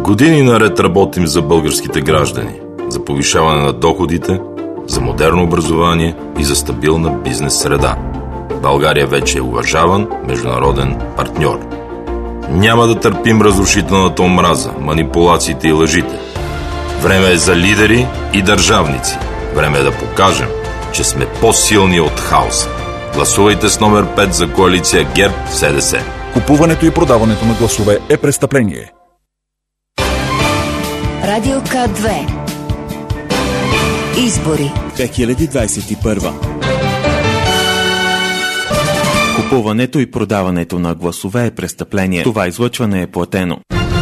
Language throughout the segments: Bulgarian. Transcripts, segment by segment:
Години наред работим за българските граждани, за повишаване на доходите, за модерно образование и за стабилна бизнес среда. България вече е уважаван международен партньор. Няма да търпим разрушителната омраза, манипулациите и лъжите. Време е за лидери и държавници. Време е да покажем, че сме по-силни от хаоса. Гласувайте с номер 5 за коалиция ГЕРБ-СДС. Купуването и продаването на гласове е престъпление. Радио К2. Избори 2021. Купуването и продаването на гласове е престъпление. Това излъчване е платено.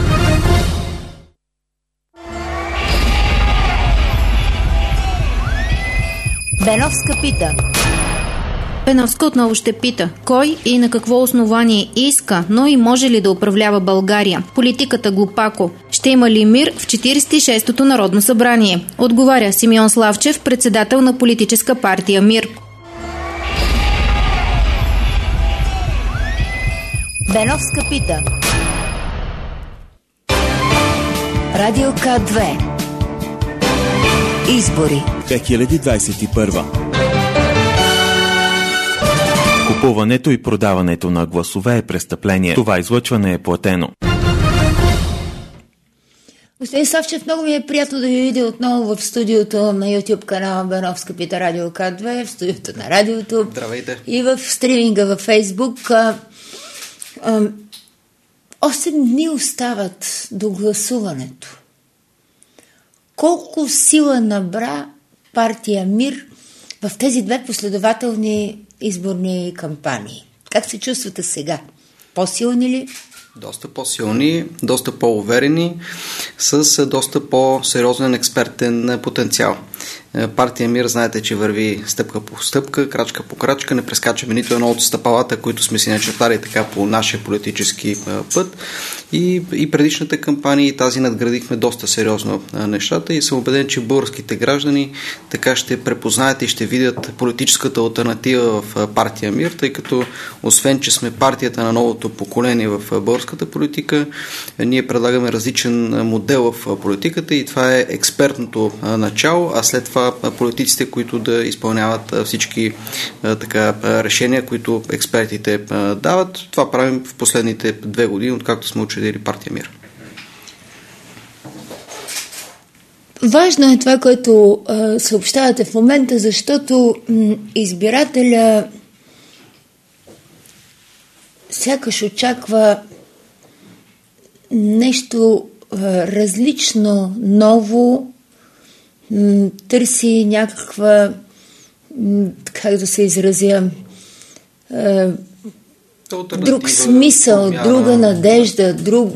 Беновска пита. Беновска отново ще пита кой и на какво основание иска, но и може ли да управлява България. Политиката глупако. Ще има ли мир в 46-то Народно събрание? Отговаря Симеон Славчев, председател на политическа партия МИР. Беновска пита. Радио К2. Избори 2021. Купуването и продаването на гласове е престъпление. Това излъчване е платено. Господин Славчев, много ми е приятно да ви видя отново в студиото на YouTube канала Беновска пита Радио К2, в студиото на радиото. Здравейте. И в стриминга във Фейсбук. 8 дни остават до гласуването. Колко сила набра партия МИР в тези две последователни изборни кампании? Как се чувствате сега? По-силни ли? Доста по-силни, доста по-уверени, с доста по-сериозен експертен потенциал. Партия МИР, знаете, че върви стъпка по стъпка, крачка по крачка, не прескачаме нито едно от стъпалата, които сме си начертали така по нашия политически път. И предишната кампания и тази надградихме доста сериозно нещата и съм убеден, че българските граждани така ще препознаят и ще видят политическата алтернатива в партия МИР, тъй като освен, че сме партията на новото поколение в българската политика, ние предлагаме различен модел в политиката и това е експертното начало, а след това политиците, които да изпълняват всички решения, които експертите дават. Това правим в последните 2 години, откакто сме учредили партия МИР. Важно е това, което съобщавате в момента, защото избирателя сякаш очаква нещо различно, ново, търси някаква, как да се изразя, друг смисъл, друга надежда,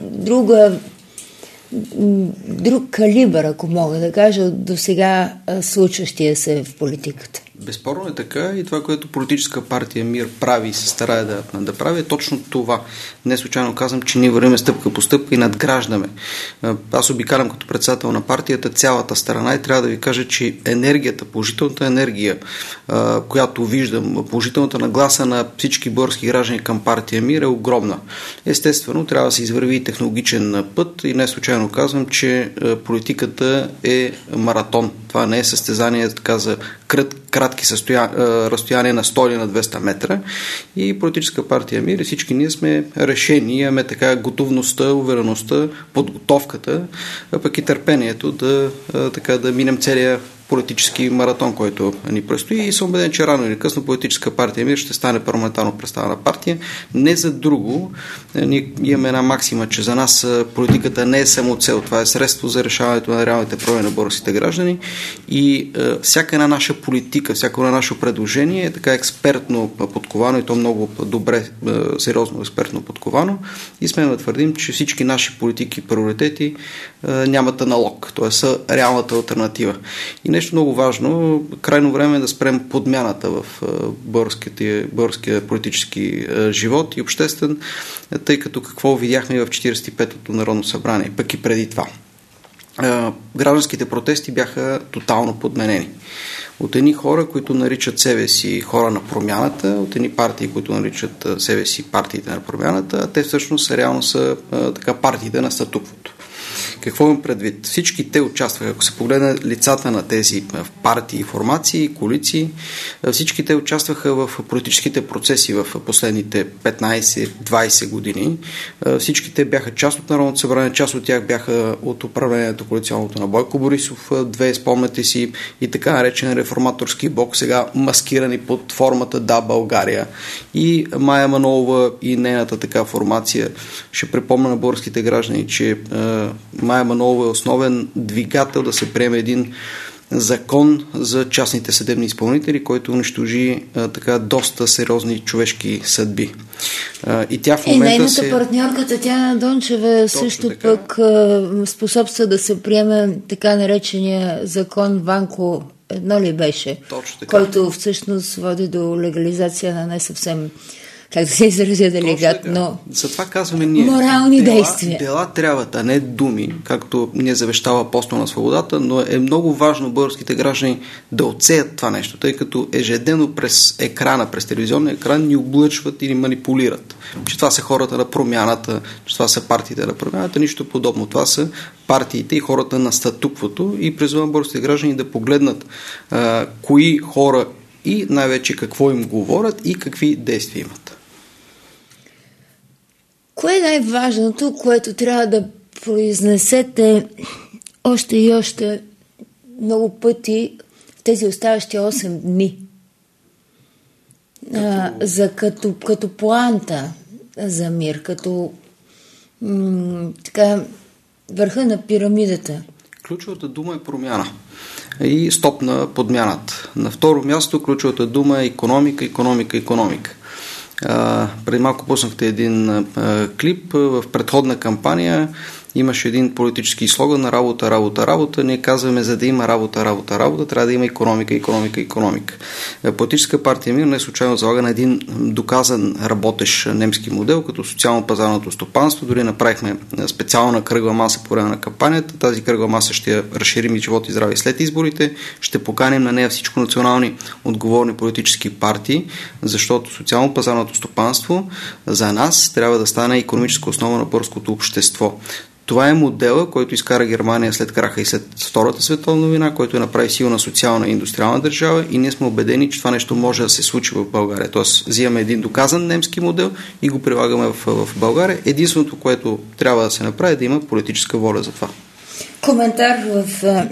друг калибър, ако мога да кажа, от досега случващия се в политиката. Безспорно е така и това, което политическа партия МИР прави и се старае да прави, е точно това. Не случайно казвам, че ние вървим стъпка по стъпка и надграждаме. Аз обикалям като председател на партията цялата страна и трябва да ви кажа, че енергията, положителната енергия, която виждам, положителната нагласа на всички български граждани към партия МИР е огромна. Естествено, трябва да се извърви технологичен път и не случайно казвам, че политиката е маратон. Това не е състезание така за кратки разстояния на 100 или на 200 метра и политическа партия МИР и всички ние сме решени, имаме така готовността, увереността, подготовката, а пък и търпението да минем целия политически маратон, който ни предстои и съм убеден, че рано или късно политическа партия МИР ще стане парламентарно представена партия. Не за друго. Ние имаме една максима, че за нас политиката не е само цел. Това е средство за решаването на реалните проблеми на българските граждани и всяка една наша политика, всяко едно наше предложение е така експертно подковано и то много добре, сериозно експертно подковано и смеем да твърдим, че всички наши политики и приоритети нямат аналог, т.е. са реалната алтернатива. И нещо много важно, крайно време е да спрем подмяната в българския политически живот и обществен, тъй като какво видяхме и в 45-то Народно събрание, пък и преди това. Гражданските протести бяха тотално подменени. От едни хора, които наричат себе си хора на промяната, от едни партии, които наричат себе си партиите на промяната, а те всъщност реално са така партиите на статуквото. Какво имам предвид? Всички те участваха, ако се погледне лицата на тези партии, формации, коалиции, всички те участваха в политическите процеси в последните 15-20 години. Всички те бяха част от Народното събрание, част от тях бяха от управлението коалиционното на Бойко Борисов, две, спомняте си, и така наречен реформаторски блок, сега маскирани под формата Да, България. И Мая Манолова и нейната така формация. Ще припомня на българските граждани, че Мая Манолова е основен двигател да се приеме един закон за частните съдебни изпълнители, който унищожи така доста сериозни човешки съдби. И тя в момента нейната партньорка Татяна Дончева също така пък способства да се приеме така наречения закон Ванко едно ли беше, който всъщност води до легализация на не съвсем, как да се изразя делегатно, затова казваме ние, морални действия. Дела трябват, а не думи, както ни завещава Апостол на свободата, но е много важно българските граждани да отсеят това нещо, тъй като ежедневно през екрана, през телевизионния екран ни облъчват и ни манипулират. Че това са хората на промяната, че това са партиите на промяната, нищо подобно. Това са партиите и хората на статуквото и призовавам българските граждани да погледнат кои хора и най-вече какво им говорят и какви действия имат. Кое е най-важното, което трябва да произнесете още и още много пъти в тези оставащи 8 дни? Като планта за мир, като така върха на пирамидата. Ключовата дума е промяна и стоп на подмяната. На второ място ключовата дума е икономика. Преди малко пуснахте един клип. В предходна кампания имаше един политически слоган на работа. Ние казваме, за да има работа, трябва да има икономика. Политическа партия Мир не случайно залага на един доказан работещ немски модел, като социално-пазарното стопанство. Дори направихме специална кръгла маса по време на кампанията. Тази кръгла маса ще я разширим и живот и здраве след изборите. Ще поканим на нея всичко национални отговорни политически партии, защото социално-пазарното стопанство за нас трябва да стане икономическа основа на българското общество. Това е модела, който изкара Германия след краха и след Втората световна война, който направи силна социална и индустриална държава, и ние сме убедени, че това нещо може да се случи в България. Тоест, взимаме един доказан немски модел и го прилагаме в България. Единственото, което трябва да се направи, е да има политическа воля за това. Коментар в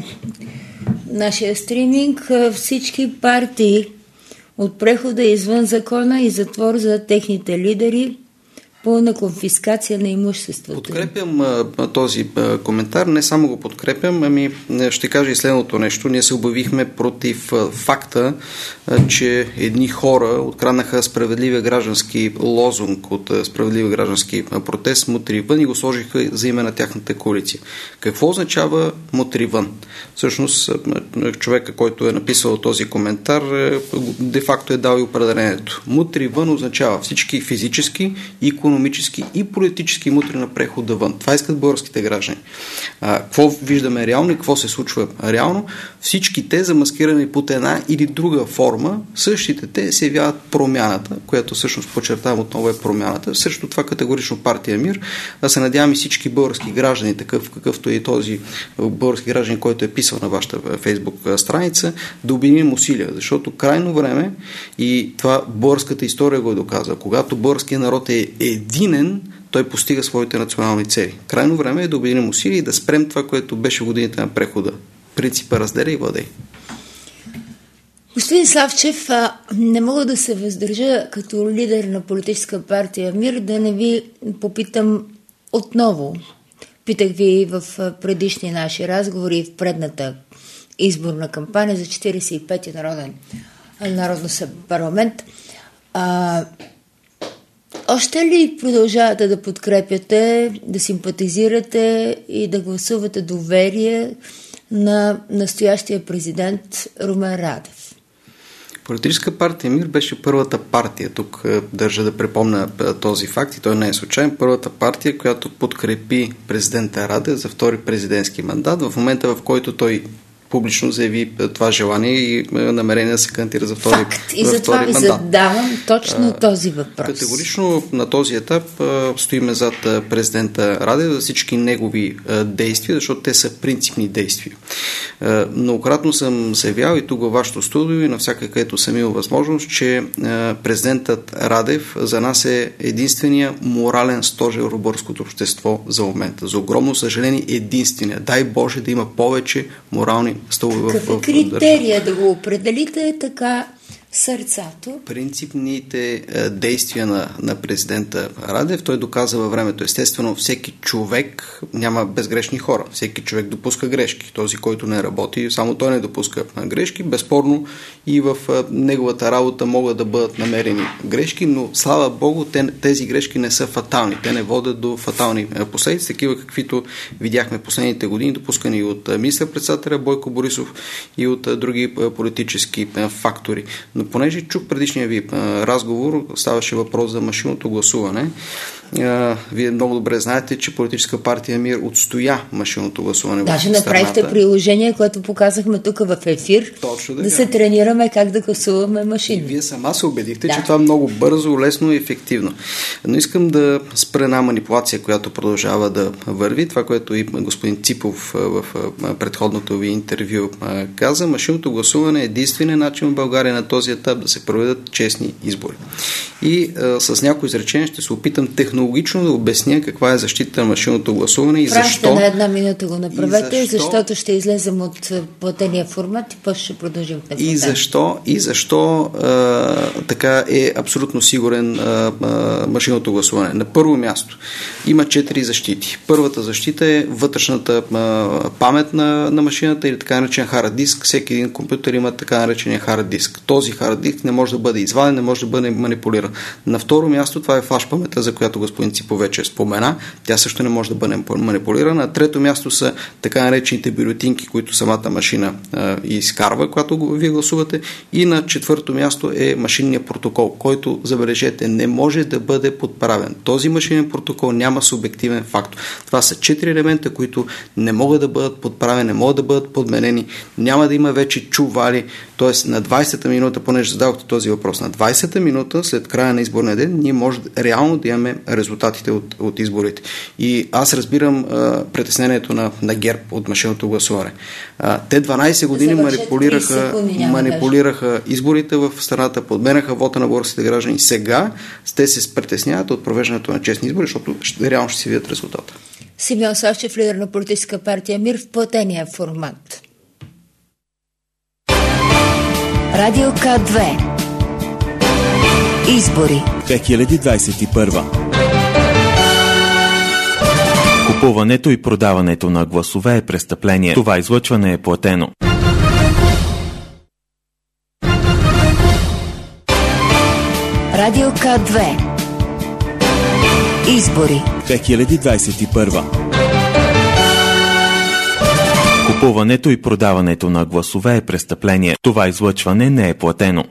нашия стриминг. Всички партии от прехода извън закона и затвор за техните лидери, пълна конфискация на имуществото. Подкрепям този коментар, не само го подкрепям, ще кажа и следното нещо. Ние се обявихме против факта, че едни хора откраднаха справедливия граждански лозунг от справедливия граждански протест "Мутри вън" и го сложиха за име на тяхната коалиция. Какво означава "Мутри вън"? Всъщност, човека, който е написал този коментар, де-факто е дал и определението. "Мутри вън" означава всички физически, икономически и политически мутри на прехода вън. Това искат българските граждани. Какво виждаме реално и какво се случва реално? Всички те, замаскирани под една или друга форма, същите те се явяват промяната, която всъщност подчертавам отново е промяната. Също това категорично партия Мир. Се надявам и всички български граждани, такъв какъвто е и този български гражданин, който е писал на вашата фейсбук страница, да обединим усилия, защото крайно време, и това българската история го е доказала, когато българският народ е единен, той постига своите национални цели. Крайно време е да обединим усилия и да спрем това, което беше годините на прехода. Принципа разделя и владей. Господин Славчев, не мога да се въздържа като лидер на политическа партия Мир да не ви попитам отново. Питах ви в предишни наши разговори и в предната изборна кампания за 45-ти народно парламент. Още ли продължавате да подкрепяте, да симпатизирате и да гласувате доверие на настоящия президент Румен Радев? Политическа партия Мир беше първата партия, тук държа да припомня този факт и той не е случайен, първата партия, която подкрепи президента Радев за втори президентски мандат в момента, в който той публично заяви това желание и намерение да се кандидира за втори мандат. И затова ви задавам точно този въпрос. Категорично на този етап стоиме зад президента Радев за всички негови действия, защото те са принципни действия. Многократно съм заявял и тук във вашето студио и навсякъде, където съм имал възможност, че президентът Радев за нас е единствения морален стожер в българското общество за момента. За огромно съжаление единствения. Дай Боже да има повече морални стълбове в държавата. Какъв е критерия да го определите така сърцато? Принципните действия на президента Радев, той доказа във времето. Естествено, всеки човек няма безгрешни хора. Всеки човек допуска грешки. Този, който не работи, само той не допуска грешки. Безспорно и в неговата работа могат да бъдат намерени грешки, но слава Богу, тези грешки не са фатални. Те не водят до фатални последици, такива каквито видяхме последните години, допускани от министър-председателя Бойко Борисов и от други политически фактори. Но понеже чух предишния ви разговор, ставаше въпрос за машинното гласуване. Вие много добре знаете, че политическа партия МИР отстоя машинното гласуване. Даже направихте приложение, което показахме тук в ефир. Точно да се тренираме как да гласуваме машини. И вие сама се убедихте, че това много бързо, лесно и ефективно. Но искам да спра една манипулация, която продължава да върви. Това, което и господин Ципов в предходното ви интервю каза, машинното гласуване е единственият начин в България на този етап да се проведат честни избори. И с някои изречения ще се опитам технологично да обясня каква е защита на машинното гласуване и защо. На една минута го направете, защото ще излезем от платения формат и после ще продължим в И защо така е абсолютно сигурен машинното гласуване. На първо място има 4 защити. Първата защита е вътрешната памет на машината или така наречен хард диск. Всеки един компютър има така наречения хард диск. Този хард диск не може да бъде изваден, не може да бъде манипулиран. На второ място това е флаш паметта, за която господин Ципов вече спомена. Тя също не може да бъде манипулирана. На трето място са така наречените бюлетинки, които самата машина изкарва, когато вие гласувате. И на четвърто място е машинният протокол, който, забележете, не може да бъде подправен. Този машинен протокол няма субективен фактор. Това са 4 елемента, които не могат да бъдат подправени, не могат да бъдат подменени. Няма да има вече чували. Тоест на 20-та минута, понеже зададохте този въпрос, на 20-та минута след края на изборния ден ние може реално да имаме резултатите от изборите. И аз разбирам притеснението на ГЕРБ от машинното гласуване. Те 12 години манипулираха изборите в страната, подменяха вота на българските граждани. Сега те се притесняват от провеждането на честни избори, защото реално ще си видят резултата. Симеон Славчев, лидер на политическа партия МИР в платения формат. Радио К2. Избори 2021. Купуването и продаването на гласове е престъпление. Това излъчване е платено. Радио К2. Избори 2021. Купуването и продаването на гласове е престъпление. Това излъчване не е платено.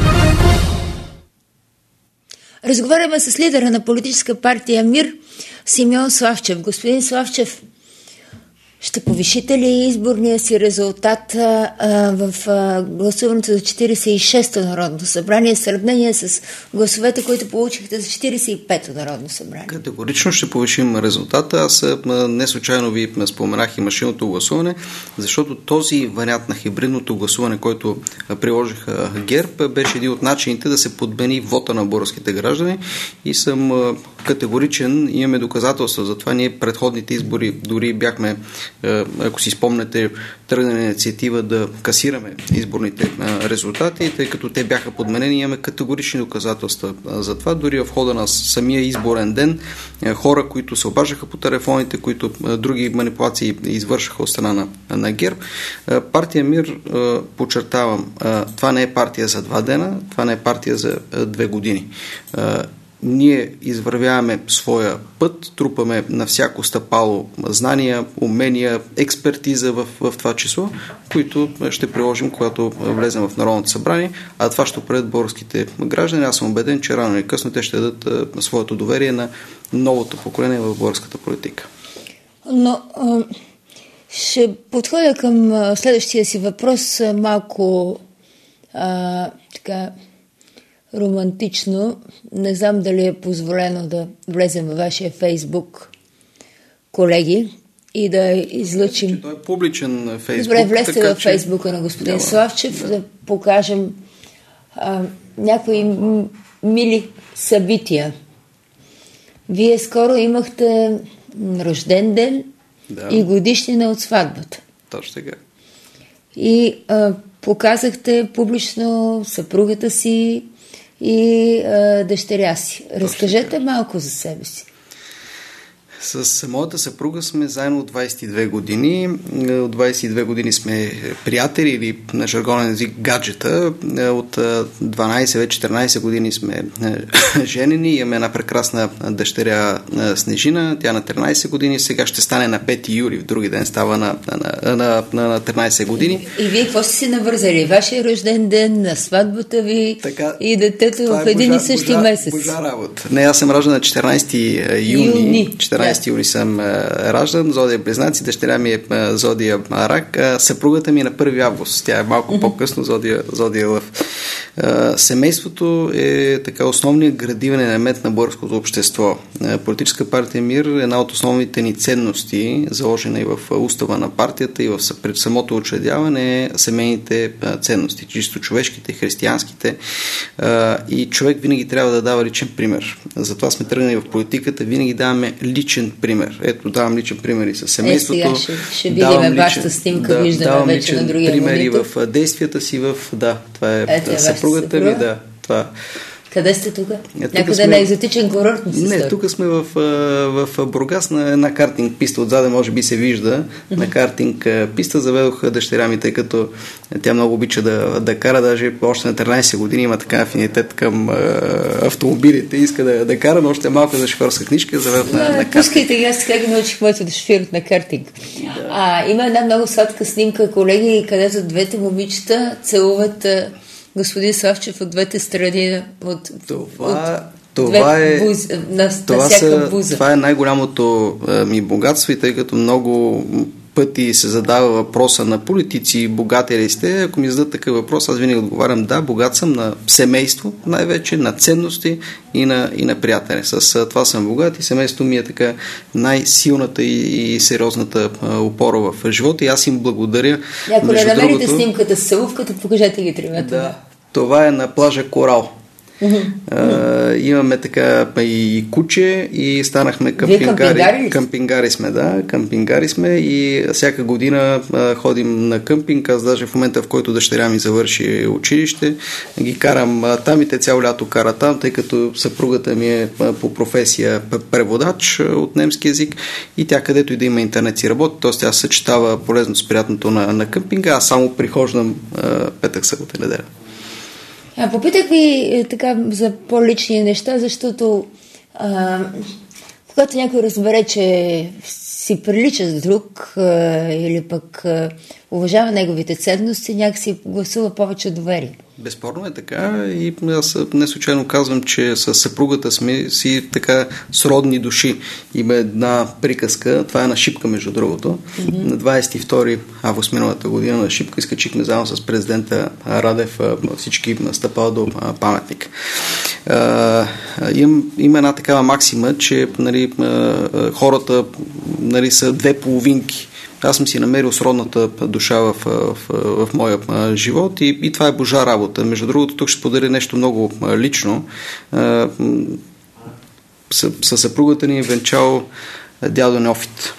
Разговаряме с лидера на политическа партия МИР Симеон Славчев. Господин Славчев, ще повишите ли изборния си резултат в гласуването за 46-то Народно събрание в сравнение с гласовете, които получихте за 45-то Народно събрание? Категорично ще повишим резултата. Аз не случайно ви споменах и машинното гласуване, защото този вариант на хибридното гласуване, който приложиха ГЕРБ, беше един от начините да се подмени вота на българските граждани и съм категоричен. Имаме доказателства за това. Ние предходните избори дори бяхме, ако си спомнете, тръгнали инициатива да касираме изборните резултати, тъй като те бяха подменени, имаме категорични доказателства за това. Дори в хода на самия изборен ден хора, които се обаждаха по телефоните, които други манипулации извършаха от страна на ГЕРБ. Партия МИР, подчертавам, това не е партия за 2 дена, това не е партия за 2 години. Ние извървяваме своя път, трупаме на всяко стъпало знания, умения, експертиза в това число, които ще приложим, когато влезем в Народното събрание, а това ще определят българските граждани. Аз съм убеден, че рано или късно те ще дадат своето доверие на новото поколение в българската политика. Но Ще подходя към следващия си въпрос малко така романтично. Не знам дали е позволено да влезем във вашия Фейсбук, колеги, и да излъчим... Той е публичен Фейсбук. Добре, влезте във Фейсбука на господин Славчев, да покажем някои мили събития. Вие скоро имахте рожден ден и годишнина от сватбата. Точно така. И показахте публично съпругата си и дъщеря си. Разкажете малко за себе си. С моята съпруга сме заедно от 22 години. От 22 години сме приятели или на жаргонен език гаджета. От 12, вече 14 години сме женени. Имаме една прекрасна дъщеря Снежина. Тя на 13 години. Сега ще стане на 5 юли. В други ден става на 13 години. И вие какво сте си навързали? Вашия рожден ден, на сватбата ви така, и детето в един и същи месец? Божа работа. Не, аз съм раждан на 14 юни. 14 юли съм раждан, зодия Близнаци, дъщеря ми е зодия Рак, съпругата ми е на 1 август, тя е малко по-късно, зодия Лъв. Семейството е така основният градивен елемент на българското общество. Политическа партия МИР е една от основните ни ценности, заложена и в устава на партията и в самото учредяване, семейните ценности, чисто човешките, християнските, и човек винаги трябва да дава личен пример. Затова сме тръгнали в политиката, винаги даваме личен пример. Ето, давам личен пример и с семейството. Сега ще видим вашата снимка, виждаме вече на другия монитор. Примери в действията си, това е съпругата ми, това. Къде сте тук? Някъде на екзотичен курорт? Не, тук сме в Бургас на една картинг писта. Отзаде може би се вижда на картинг писта. Заведох дъщеря ми, тъй като тя много обича да кара. Даже още на 13 години има така афинитет към автомобилите. Иска да кара, но още малко за шофьорска книжка. Заведох на картинг. Пускайте ги, аз как научих моето да шофират на картинг. Има една много сладка снимка, колеги, където двете момичета целуват господин Славчев от двете страни това е най-голямото ми богатство, и тъй като много пъти се задава въпроса на политици, богати ли сте, ако ми зададат такъв въпрос, аз винаги отговарям: да, богат съм на семейство, най-вече на ценности и на приятели. С това съм богат и семейството ми е така най-силната и сериозната опора в живота, и аз им благодаря. Ако не намерите снимката с целувката, покажете ги тримата. Да, това е на плажа Корал. Имаме така и куче и станахме къмпингари. Къмпингари сме и всяка година ходим на къмпинг. Аз даже в момента, в който дъщеря ми завърши училище, ги карам там и те цяло лято карат там, тъй като съпругата ми е по професия преводач от немски език и тя където и да има интернет си работи, т.е. тя съчетава полезно с приятното на къмпинга, аз само прихождам петък, събота и неделя. Попитах ви така за по-лични неща, защото когато някой разбере, че си прилича с друг или пък уважава неговите ценности, някакси гласува повече доверие. Безспорно е така и аз не случайно казвам, че с съпругата сме си така сродни души. Има една приказка, това е на Шипка, между другото. На 22 август миналата година на Шипка изкачихме заедно с президента Радев всички стъпала до паметник. Има една такава максима, че хората са две половинки. Аз съм си намерил сродната душа в моя живот и това е Божа работа. Между другото, тук ще споделя нещо много лично. Със съпругата ни е венчал дядо Неофит.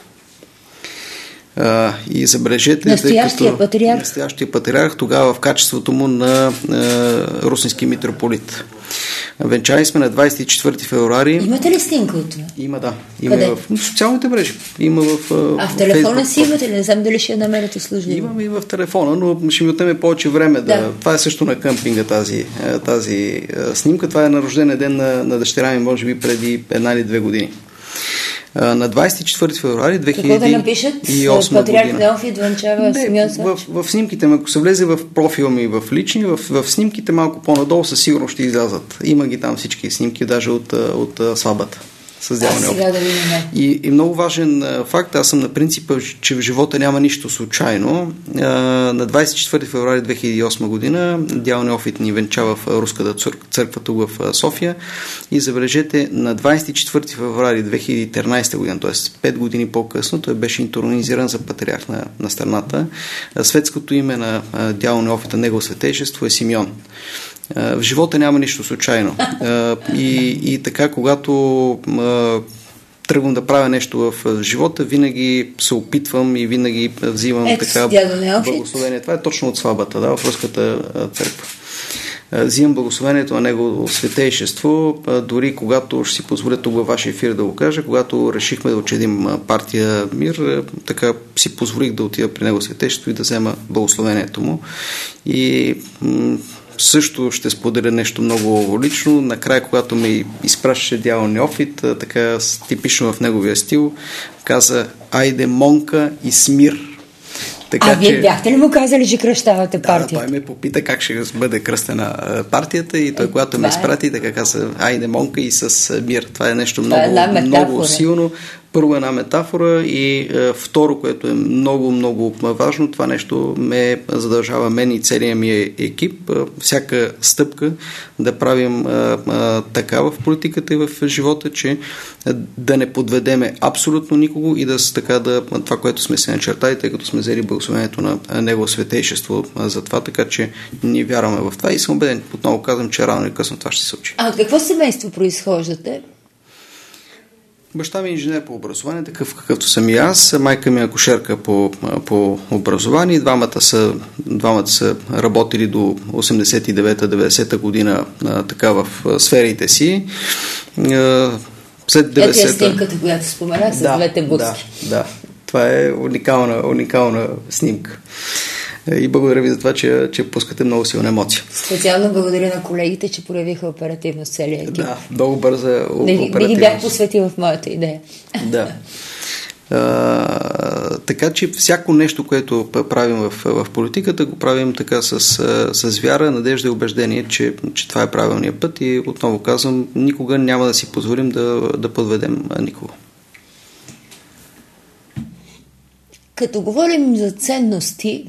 И забележете, настоящия патриарх, тогава в качеството му на русински митрополит. Венчани сме на 24 февруари. Имате ли снимка от това? Има, да. Има в социалните мрежи. Има в телефона си имате ли? Не знам дали ще я намерите служливо. Имаме и в телефона, но ще ми отнеме повече време. Да. Това е също на къмпинга тази снимка. Това е на рождения ден на дъщеря ми, може би преди 1 или 2 години. На 24 февруари 2008 година. Какво да напишат? Патриарх Неофит венчава Симеон Славчев? В снимките, ако се влезе в профила ми в лични, в снимките малко по-надолу със сигурно ще излязат. Има ги там всички снимки, даже от сватбата. с дяволния опит. И много важен факт, аз съм на принципа, че в живота няма нищо случайно. На 24 февруари 2008 година дяволния опит ни венчава в Руската църква тук в София и забележете, на 24 февруари 2013 година, т.е. 5 години по-късно, той беше интронизиран за патриарх на страната. Светското име на дяволния опит на Негово светейшество е Симеон. В живота няма нищо случайно. И така, когато тръгвам да правя нещо в живота, винаги се опитвам и винаги взимам така благословение. Това е точно от сватбата, в Руската църква. Взимам благословението на Негово светейшество, дори когато ще си позволя тук във вашия ефир да го кажа, когато решихме да учредим партия Мир, така си позволих да отида при Негово светейшество и да взема благословението му. И също ще споделя нещо много лично. Накрая, когато ме изпращаше дяволния опит, така типично в неговия стил, каза: айде, Монка и Смир. Така, вие бяхте ли му казали, че кръщавате партията? Той ме попита как ще бъде кръстена партията и той, когато ме изпрати, така каза: айде, Монка и с Мир. Това е нещо много силно. Първо една метафора и второ, което е много, много важно, това нещо ме задължава мен и целият ми екип, всяка стъпка да правим така в политиката и в живота, че да не подведеме абсолютно никого и това, което сме се начертали, тъй като сме взели благословението на Негово светейшество за това, така че ние вярваме в това и съм убеден, отново казвам, че рано или късно това ще се случи. А от какво семейство произхождате? Баща ми е инженер по образование, такъв какъвто съм и аз. Майка ми е акушерка по образование. Двамата са работили до 89-90 година така в сферите си. След 90-та... Ето е снимката, която споменах, с двете буски. Да. Това е уникална снимка. И благодаря ви за това, че пускате много силна емоция. Специално благодаря на колегите, че проявиха оперативност целия екип. Да, много бърза оперативност. Не ги бях посветила в моята идея. Да. Така че всяко нещо, което правим в политиката, го правим така с вяра, надежда и убеждение, че това е правилният път и отново казвам, никога няма да си позволим да подведем никого. Като говорим за ценности,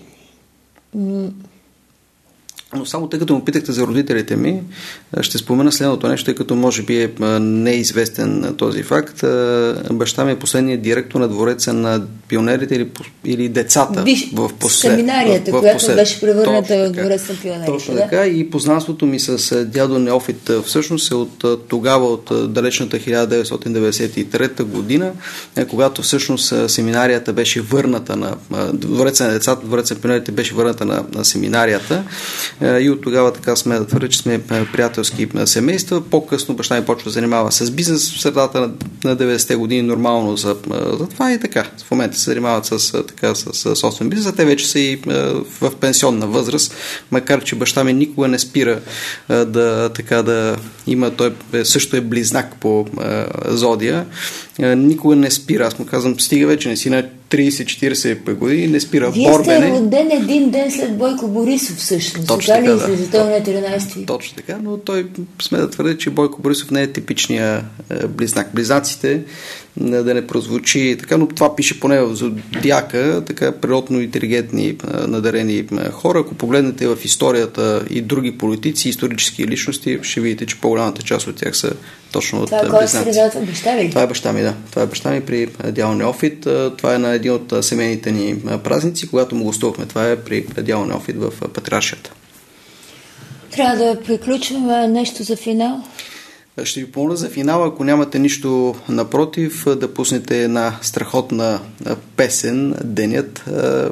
но само тъй като му питахте за родителите ми, ще спомена следното нещо, тъй като може би е неизвестен този факт. Баща ми е последният директор на двореца на пионерите или децата. Семинарията, която беше превърната в двореца на пионерите. Точно така. И познанството ми с дядо Неофит всъщност е от тогава, от далечната 1993 година, когато всъщност семинарията беше върната на двореца на децата, двореца на пионерите беше върната на семинарията. И от тогава така сме да твърдя, че сме приятелски семейства. По-късно баща ми почва да занимава с бизнес в средата на 90-те години, нормално за това и така. В момента се занимават с собствен бизнес, а те вече са и в пенсионна възраст, макар че баща ми никога не спира да има, той също е близнак по зодия, никога не спира. Аз му казвам, стига вече, не си на 30-40 години, не спира борбене. Вие сте роден един ден след Бойко Борисов всъщност. Точно така, да. На 13. Точно така, но той сме да твърди, че Бойко Борисов не е типичния близнак. Близнаците, да не прозвучи така, но това пише поне в Зодиака, така природно интелигентни, надарени хора. Ако погледнете в историята и други политици, исторически личности, ще видите, че по-голямата част от тях са точно от близнаци. Това е средата баща ви? Това е баща ми, да. Това е баща ми при дядо Неофит. Това е на един от семейните ни празници, когато му гостувахме. Това е при дядо Неофит в Патриаршията. Трябва да приключим нещо за финал. Ще ви помоля за финал, ако нямате нищо напротив, да пуснете една страхотна песен, Денят,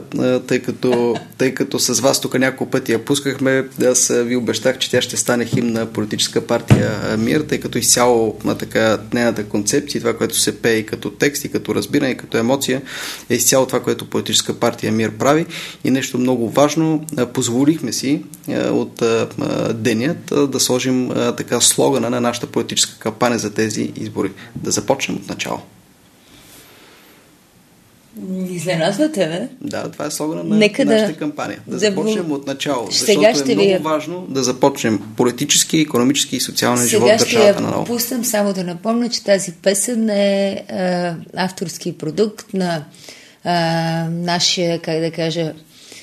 тъй като с вас тук няколко пъти я пускахме, аз ви обещах, че тя ще стане химн на политическа партия Мир, тъй като изцяло на така нейната концепция, това, което се пее и като текст, и като разбиране, и като емоция, е изцяло това, което политическа партия Мир прави. И нещо много важно, позволихме си от Денят да сложим така слогана на нашата политическа кампания за тези избори. Да започнем от начало. Изненадвате, бе? Да, това е слогана на нашата кампания. Да започнем от начало. Защото е много важно да започнем политически, икономически и социален живот в държавата на ново. Сега ще я пуснем, само да напомня, че тази песен е авторски продукт на нашия, как да кажа,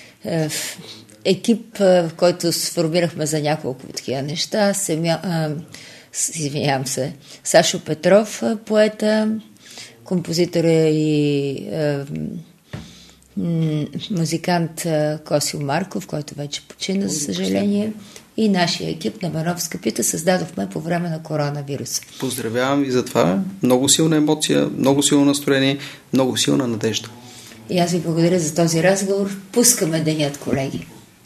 екип, в който сформирахме за няколко такива неща. Извинявам се, Сашо Петров, поета, композитора и музикант Косио Марков, който вече почина, за съжаление, и нашия екип на Бановска пита създадохме по време на коронавируса. Поздравявам ви за това. Много силна емоция, много силно настроение, много силна надежда. И аз ви благодаря за този разговор. Пускаме денят, колеги.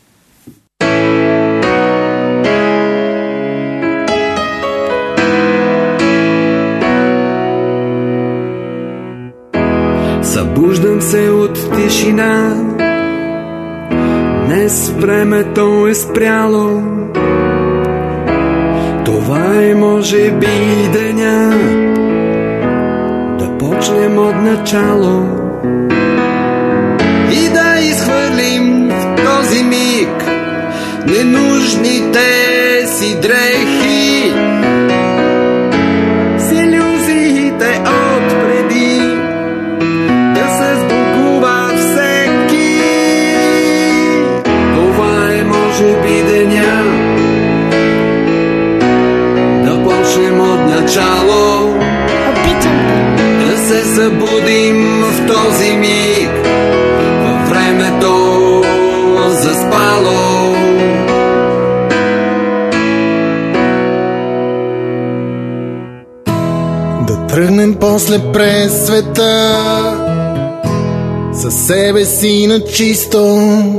Събуждам се от тишина, днес времето е спряло. Това е може би деня да почнем от начало и да изхвърлим в този миг ненужните си дрехи, с илюзиите отпреди да се сбогува всеки. Това е може би деня да почнем от начало, да се събудим в този миг, във времето заспало. Да тръгнем после през света със себе си на чисто,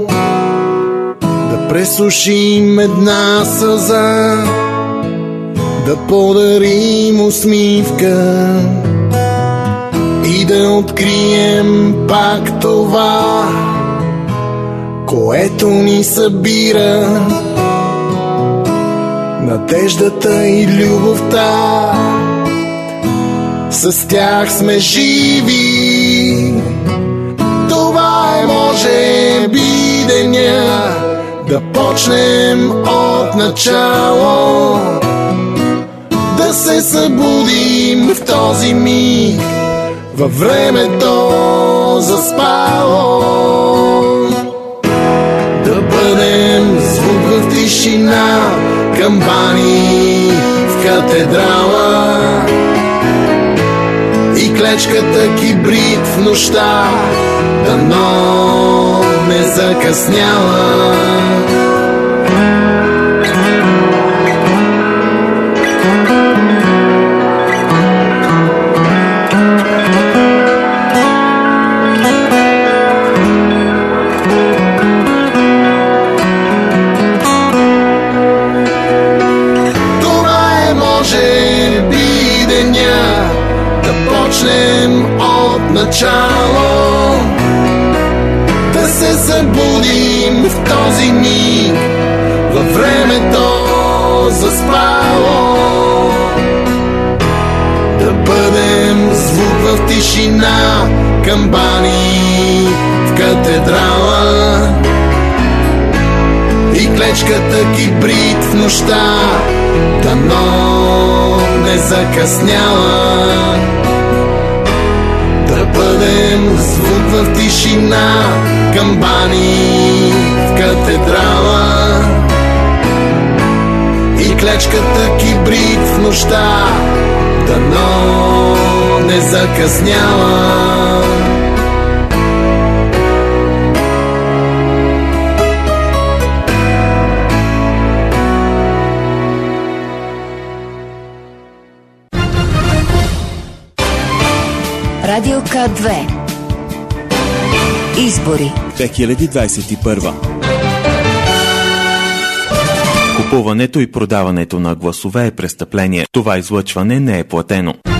да пресушим една сълза, да подарим усмивка и да открием пак това, което ни събира, надеждата и любовта. С тях сме живи. Това е може би деня да почнем от начало, да се събудим в този миг, във времето заспало, да бъдем звук в тишина, камбани в катедрала и клечката кибрид в нощта, дано не закъсняла. Начало, да се събудим в този миг, във времето заспало, да бъдем звук в тишина, камбани в катедрала и клечката кибрид в нощта, дано не закъсняла. Да бъдем звук в тишина, камбани в катедрала и клечката кибрид в нощта, дано не закъсняла. Радио К2. Избори 2021. Купуването и продаването на гласове е престъпление. Това излъчване не е платено.